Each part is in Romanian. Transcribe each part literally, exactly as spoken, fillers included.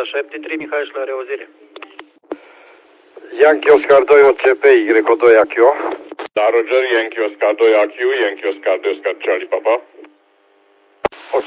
șapte trei Mihai și la reauzire. Yankee Oscar doi O C P Y doi A Q. Da, Roger, Yankee Oscar doi A Q, Yankee Oscar doi Oscar Charlie Papa. Ok.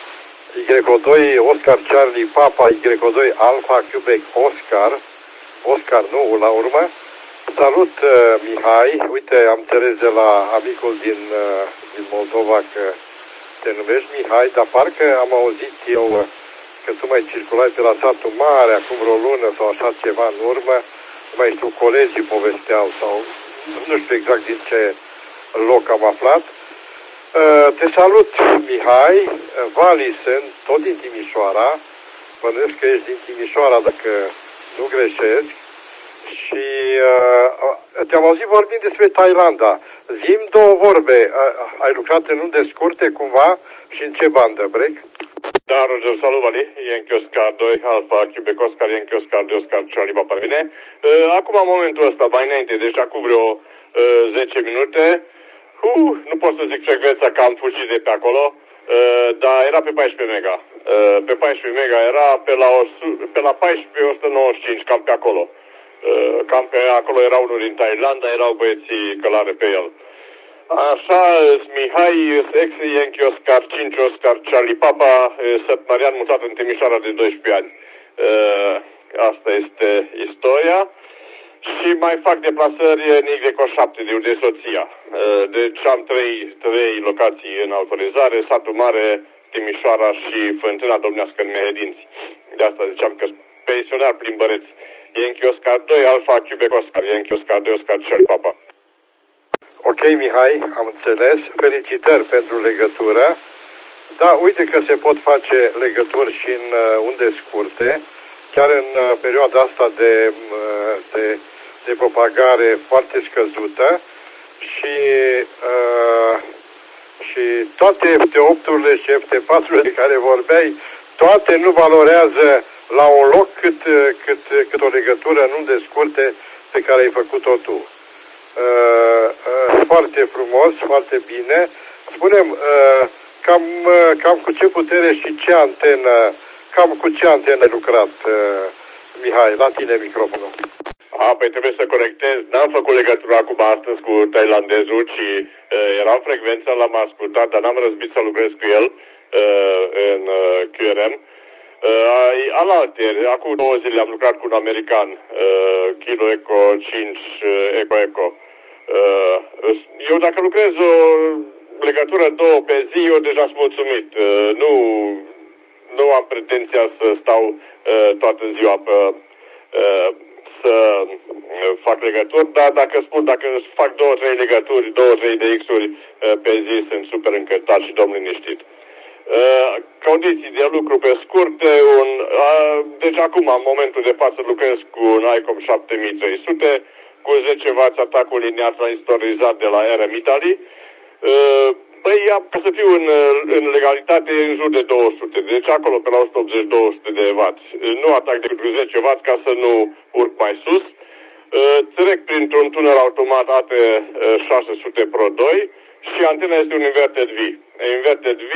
Y doi Oscar Charlie Papa, Y doi Alpha Quebec Oscar. Oscar nu, la urmă. Salut, uh, Mihai. Uite, am înțeles de la amicul din, uh, din Moldova că te numești Mihai, dar parcă am auzit eu uh, că tu mai circulai pe la satul mare acum vreo lună sau așa ceva în urmă. Mai știu, colegii povesteau sau nu știu exact din ce loc am aflat. Uh, te salut, Mihai. Uh, Vali sunt, tot din Timișoara. Bănuiesc că ești din Timișoara dacă nu greșesc. Și uh, te-am auzit vorbind despre Thailanda. Zi-mi două vorbe. Uh, ai lucrat în unde scurte cumva și în ce bandă, break? Da, Roger, salut, Vali. Yankee Oscar doi Alpha Quebec Oscar, Yankee Oscar doi Oscar Charlie Papa. Bine? Uh, acum, în momentul ăsta, mai înainte, deci acum vreo uh, zece minute, uh, nu pot să zic frecvența că am fugit de pe acolo, uh, dar era pe paisprezece mega. Uh, pe paisprezece mega era pe la, pe la paisprezece o sută nouăzeci și cinci, cam pe acolo. Uh, cam pe acolo era unul din Thailanda, erau băieții călare pe el. Așa, Mihai, ex-Yankee Oscar cinci Oscar Charlie Papa, săptămânarian mutat în Timișoara de doisprezece ani. Uh, asta este istoria. Și mai fac deplasări în Y șapte, de unde e soția. Uh, deci am trei, trei locații în autorizare, Satul Mare, Timișoara și Fântâna Domnească în Mehedinți. De asta ziceam că pensionar plimbăreț. Yankee Oscar doi Alpha Quebec Oscar, Yankee Oscar doi Oscar Charlie Papa. Ok, Mihai, am înțeles. Felicitări pentru legătură. Da, uite că se pot face legături și în uh, unde scurte, chiar în uh, perioada asta de, uh, de, de propagare foarte scăzută și, uh, și toate F T opt-urile și F T patru-urile de care vorbeai, toate nu valorează la un loc cât, cât, cât o legătură în unde scurte pe care ai făcut-o tu. Uh, uh, foarte frumos, foarte bine. Spune-mi, uh, cam, uh, cam cu ce putere și ce antenă, cam cu ce antenă ai lucrat, uh, Mihai? La tine microfonul. A, păi trebuie să corectez. N-am făcut legătura acum astăzi cu thailandezul, ci uh, era în frecvență, l-am ascultat, dar n-am răzbit să lucrez cu el uh, în uh, Q R M. Uh, alaltăieri, acum două zile am lucrat cu un american, uh, Kilo Eco cinci uh, Eco Eco. Uh, eu dacă lucrez o legătură două pe zi, eu deja sunt mulțumit. Uh, nu, nu am pretenția să stau uh, toată ziua pe, uh, să fac legături, dar dacă spun, dacă fac două, trei legături, două, trei D X-uri uh, pe zi, sunt super încântat și domn liniștit. Uh, condiții de lucru pe scurte, un, uh, deci acum, în momentul de față, lucrez cu un ICOM șapte mii trei sute, cu zece wați atacul linear tranzistorizat de la R M Italy. Uh, Păi, ca să fiu în, în legalitate, în jur de două sute, deci acolo pe la o sută optzeci două sute de wați. Nu atac decât cu zece wați ca să nu urc mai sus. Uh, trec printr-un tunel automat A T șase sute Pro doi și antena este un inverted V. Inverted V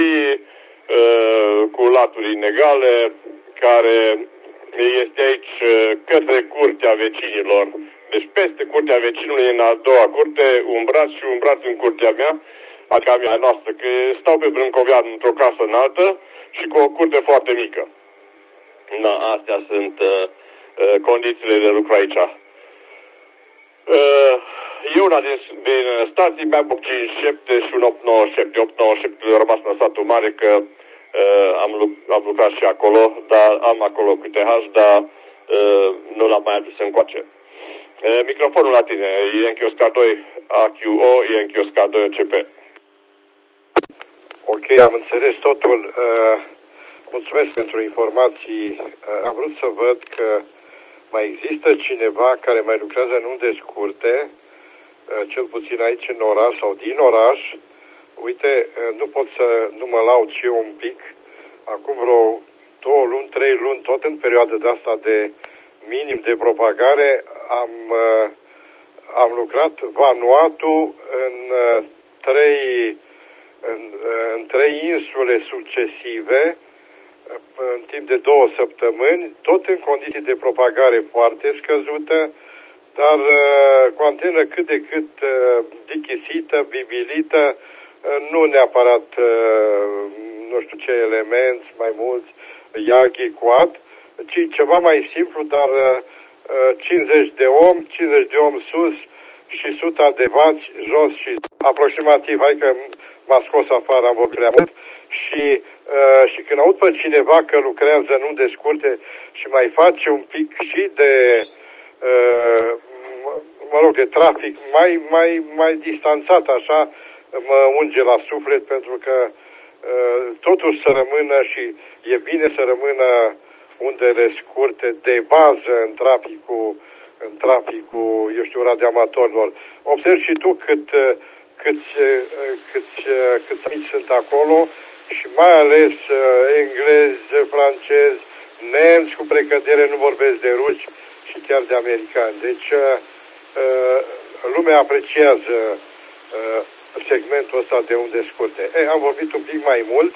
uh, cu laturi inegale, care este aici uh, către curtea vecinilor. Deci peste curtea vecinului, în a doua curte, un braț și un braț în curtea mea, adică a mea noastră, că stau pe Brâncovean într-o casă înaltă și cu o curte foarte mică. Da, astea sunt uh, uh, condițiile de lucru aici. Uh, e una din, din stații, mi-am opt cincizeci și șapte și un opt nouăzeci și șapte. opt nouăzeci și șapte a rămas în Satul Mare, că uh, am, am lucrat și acolo, dar am acolo cu T H, dar uh, nu l-am mai adus încoace. Uh, microfonul la tine, Yankee Oscar doi A Q O, Yankee Oscar doi O C P. Ok, am înțeles totul. Uh, mulțumesc pentru informații. Uh, am vrut să văd că mai există cineva care mai lucrează în unde scurte, uh, cel puțin aici în oraș sau din oraș. Uite, uh, nu pot să nu mă laud și eu un pic. Acum vreo două luni, trei luni, tot în perioada de asta de minim de propagare, am, uh, am lucrat Vanuatu în uh, trei În, în trei insule succesive, în timp de două săptămâni, tot în condiții de propagare foarte scăzută, dar cu antenă cât de cât dichisită, bibilită, nu neapărat, nu știu ce elemente, mai mulți, Yagi, Quad, ci ceva mai simplu, dar cincizeci de omi, cincizeci de omi sus și suta de vați jos și aproximativ, hai că m-a scos afară, am vorbit prea mult, și, uh, și când aud pe cineva că lucrează nu de scurte și mai face un pic și de, uh, mă rog, de trafic mai, mai, mai distanțat, așa, mă unge la suflet, pentru că uh, totuși să rămână și e bine să rămână undele scurte de bază în traficul, în traficul, eu știu, radioamatorilor. Observi și tu cât, câți, câți, câți mici sunt acolo și mai ales englezi, francezi, nemți, cu precădere nu vorbesc de ruși și chiar de americani. Deci lumea apreciază segmentul ăsta de unde scurte. E, am vorbit un pic mai mult.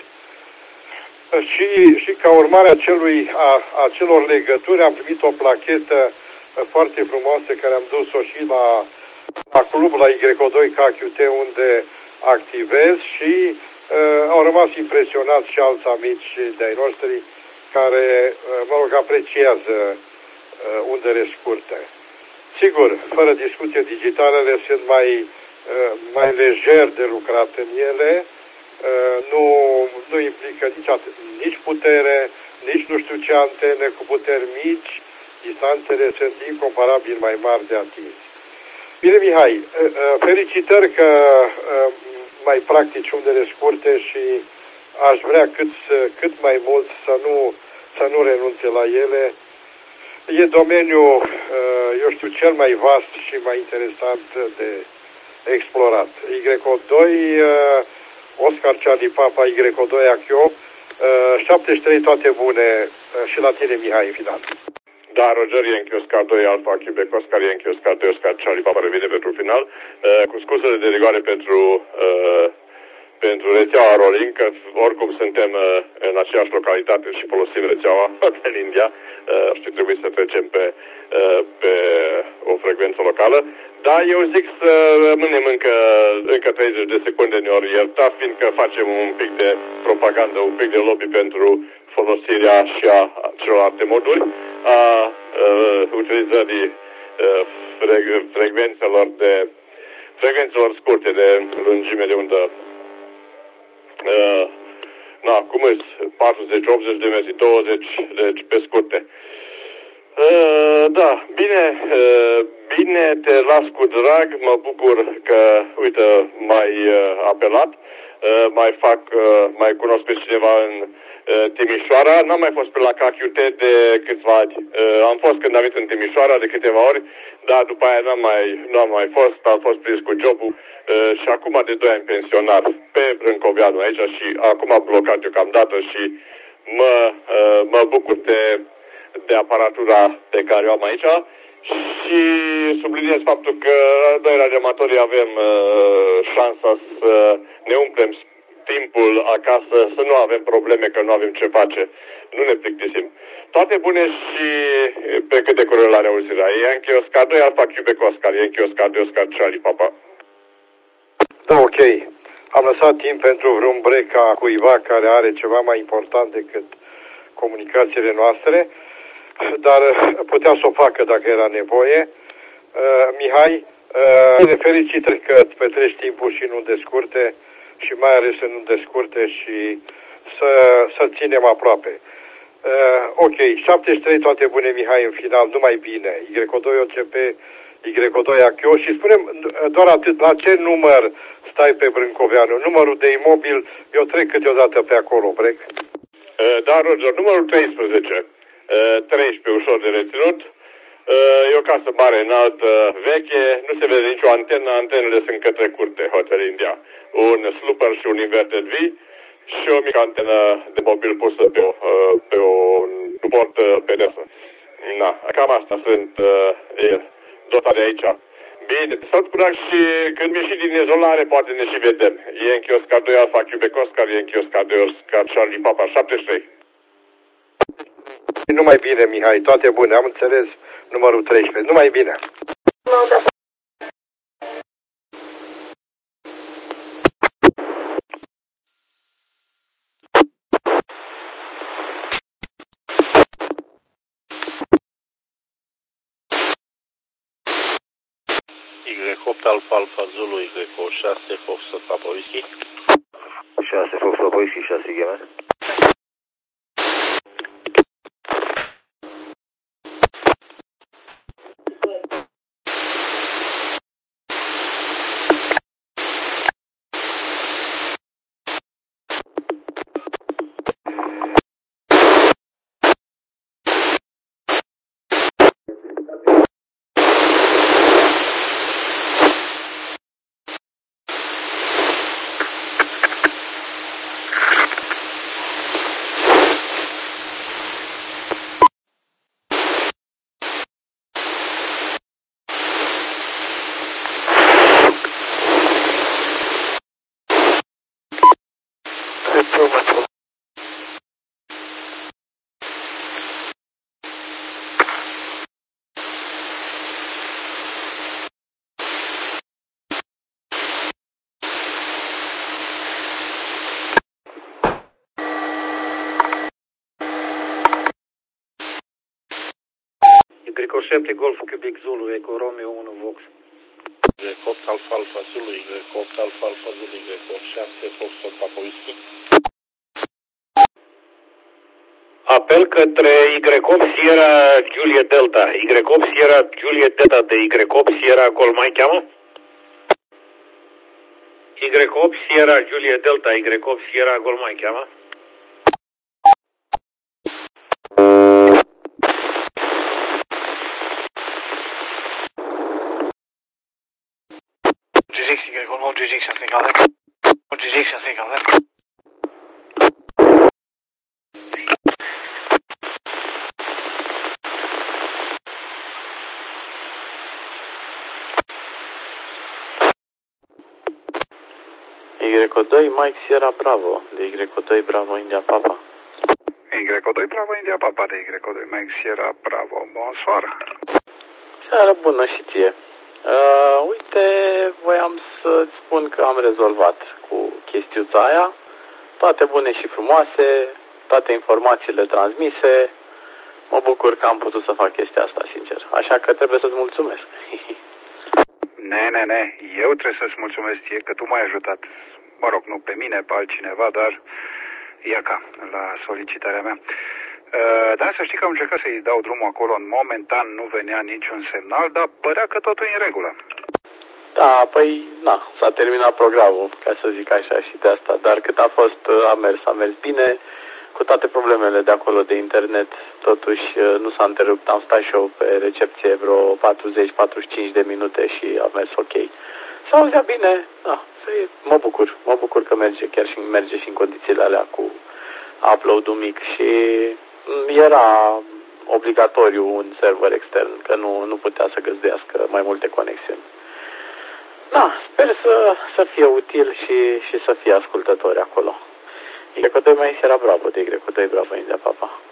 Și, și ca urmare a, celui, a, a celor legături am primit o plachetă foarte frumoasă care am dus-o și la, la club, la Y doi K Q T, unde activez și uh, au rămas impresionați și alți amici de-ai noștri care, uh, mă rog, apreciază uh, undele scurte. Sigur, fără discuție, digitalele sunt mai, uh, mai lejer de lucrat în ele. Uh, nu, nu implică nici, atât, nici putere, nici nu știu ce antene, cu puteri mici, distanțele sunt incomparabil mai mari de atins. Bine, Mihai, uh, uh, felicitări că uh, mai practici undele scurte și aș vrea cât, cât mai mult să nu, să nu renunțe la ele. E domeniul, uh, eu știu, cel mai vast și mai interesant de explorat. Y doi uh, Oscar Charlie Papa Y doi Achio, uh, șaptezeci și trei toate bune uh, și la tine, Mihai, în final. Da, Roger, Yankee Oscar doi Alfa Quebec Oscar, Yankee Oscar doi Oscar Charlie Papa revine pentru final. Uh, cu scuzele de rigoare pentru, uh, pentru rețeaua Rolling, că oricum suntem uh, în aceeași localitate și folosim rețeaua în India uh, și trebuie să trecem pe, uh, pe o frecvență locală. Da, eu zic să rămânem încă, încă treizeci de secunde, ne-ori ierta, fiindcă facem un pic de propagandă, un pic de lobby pentru folosirea și a celorlalte moduri, a, a utilizării a, frecvențelor, de, frecvențelor scurte de lungime de undă. A, na, cum îți? patruzeci, optzeci de metri, douăzeci, deci pe scurte. Uh, da, bine, uh, bine, te las cu drag, mă bucur că, uite, m-ai uh, apelat, uh, mai fac, uh, mai cunosc pe cineva în uh, Timișoara, n-am mai fost pe la K Q T de câțiva ani, uh, am fost când am venit în Timișoara de câteva ori, dar după aia n-am mai, n-am mai fost, am fost prins cu jobul uh, și acum de doi ani pensionar pe Brâncoveanu aici și acum am blocat deocamdată și mă, uh, mă bucur de de aparatura pe care o am aici și subliniez faptul că noi radioamatorii avem uh, șansa să ne umplem timpul acasă, să nu avem probleme, că nu avem ce face, nu ne plictisim. Toate bune și pe cât de curând la reauzirea. Yankee Oscar doi Alfa Quebec Oscar, Yankee Oscar doi Oscar Charlie Papa. Da, ok. Am lăsat timp pentru vreun break a cuiva care are ceva mai important decât comunicațiile noastre, dar putea să o facă dacă era nevoie. Uh, Mihai, uh, felicitări că îți petreci timpul și nu descurte și mai ales în nu descurte și să, să ținem aproape. Uh, ok, șaptezeci și trei toate bune, Mihai, în final, numai bine. Y doi O C P, Y doi Achio și spunem doar atât, la ce număr stai pe Brâncoveanu? Numărul de imobil, eu trec câteodată pe acolo, brec. Uh, da, Roger, numărul treisprezece. treisprezece ușor de reținut. E o casă mare, înaltă, veche, nu se vede nicio antenă, antenele sunt către curte, Hotel India. Un slooper și un inverted V și o mică antenă de mobil pusă pe, o, pe o suport pedesă. Na, cam asta sunt e, dotare aici. Bine, te salut cu drag și când mi ieși din izolare, poate ne și vedem. Yankee Oscar doi Alfa Quebec Oscar, Yankee Oscar doi Oscar Charlie Papa șaptezeci și trei. Numai bine, Mihai, toate bune, am înțeles numărul treisprezece, numai bine. Y opt Alfa Alfa Zulu, Y șase Foxtrot Papa Whisky. șase Foxtrot Papa Whisky, șase Gamer. Y șapte Golf Quebec Zulu, Eco Romeo unu Vox. Y opt Alfa Alfa Zulu, Y opt Alfa Alfa Zulu, Y șase Foxtrot Papa Whisky. Apel către Y opt Sierra Julia Delta. Y opt Sierra Julia Delta de Y opt Sierra Gol mai cheamă? Y opt Sierra Julia Delta, Y opt Sierra Gol mai cheamă? G X, Y one G X, I think I'll have. G X, I think I'll have. Y doi Mike Sierra Bravo, de Y doi Bravo India Papa. Y doi Bravo India Papa de Y doi Mike Sierra Bravo. Bonsoir. Seară bună și ție. Uh, uite, voiam să-ți spun că am rezolvat cu chestiuța aia. Toate bune și frumoase, toate informațiile transmise. Mă bucur că am putut să fac chestia asta, sincer. Așa că trebuie să-ți mulțumesc. Ne, ne, ne, eu trebuie să-ți mulțumesc ție că tu m-ai ajutat. Mă rog, nu pe mine, pe altcineva, dar iaca, la solicitarea mea. Uh, dar să știi că am încercat să-i dau drumul acolo, în momentan nu venea niciun semnal, dar părea că totul e în regulă. Da, păi, na, s-a terminat programul, ca să zic așa, și de asta, dar cât a fost, a mers, a mers bine, cu toate problemele de acolo de internet, totuși nu s-a întrerupt, am stat și eu pe recepție vreo patruzeci patruzeci și cinci de minute și a mers ok. S-a auzea bine, da, mă bucur, mă bucur că merge, chiar și merge și în condițiile alea cu upload-ul mic și era obligatoriu un server extern, că nu, nu putea să găzduiască mai multe conexiuni. Da, sper să, să fie util și, și să fie ascultători acolo. Y doi mai Sierra Bravo de Y doi Bravo India Papa.